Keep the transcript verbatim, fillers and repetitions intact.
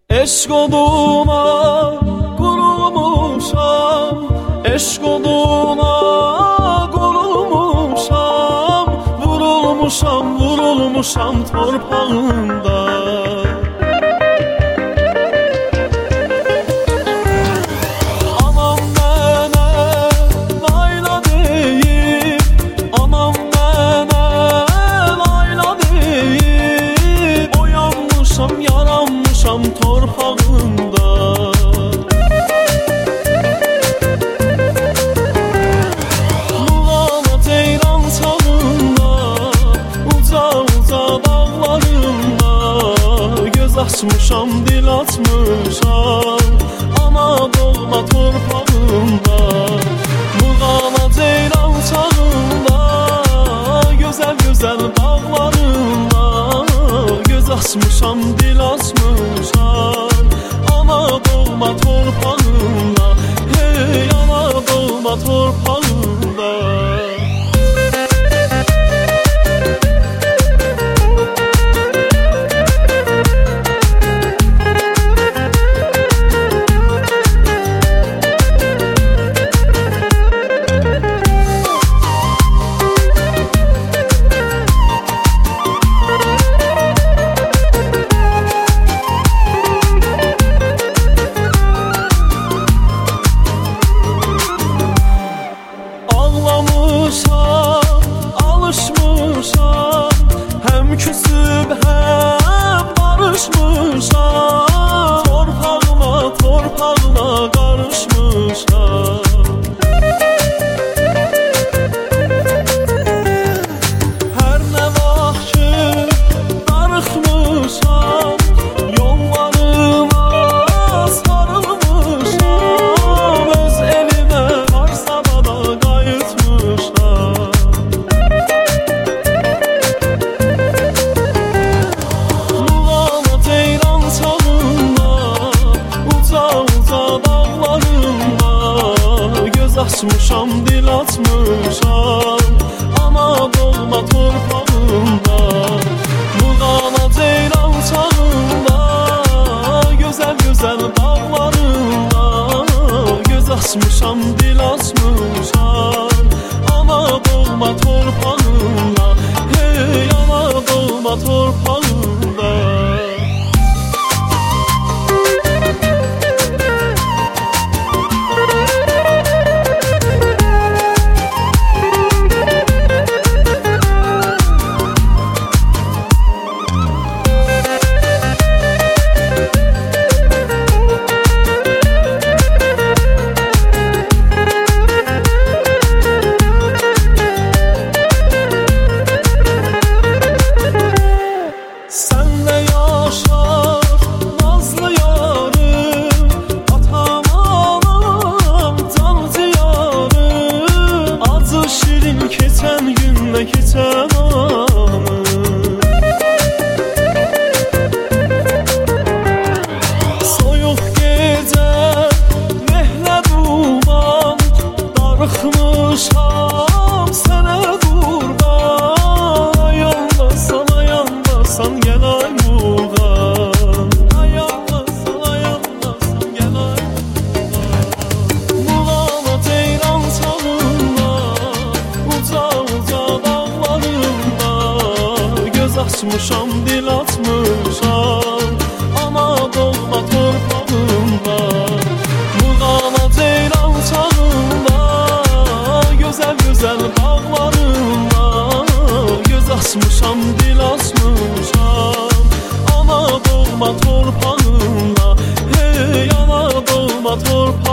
Eşq oduna qurulmuşam, eşq oduna qurulmuşam, vurulmuşam, vurulmuşam torpağında. Anam mənə layla deyib, anam mənə layla deyib, oyanmışam, yaranmışam torpağında. Muğana ceyran çağında, uca uca dağlarında, göz açmışam, dil açmışam, ana doğma torpağında. Muğana ceyran çağında, gözəl gözəl dağlarında, göz açmışam, dil açmışam, ana doğma torpağında. Hey ana doğma torpağında. Ağlamışam, alışmışam, həm küsüb həm barışmışam, torpağına, torpağına qarışmışam. Hər nə vaxt ki darıxmışam, yollarına sarılmışam, öz elimə varsada da qayıtmışam. Muğana ceyran çağında, uca uca dağlarında, göz açmışam, dil açmışam, ana doğma torpağında. Muğana ceyran çağında, gözəl gözəl dağlarında, göz açmışam, dil açmışam, ana doğma torpağında. Hey ana doğma torpağında. Senle yaşar nazlı yarım, atam anam can ciyarım, acı şirin keçən günlə keçən anım. Soyuq gecə mehlə duman, darıxmışam sənə qurban. Ayandasan, ayandasan gəl ay muğan, ayandasan, ayandasan gəl ay muğan. Muğana ceyran çağında, uca uca dağlarında, göz açmışam, dil açmışam, ana doğma torpağında. Muğana ceyran çağında, gözəl gözəl dağlarında, göz açmışam, dil açmışam, ana doğma torpağında. Hey ana doğma torpağında.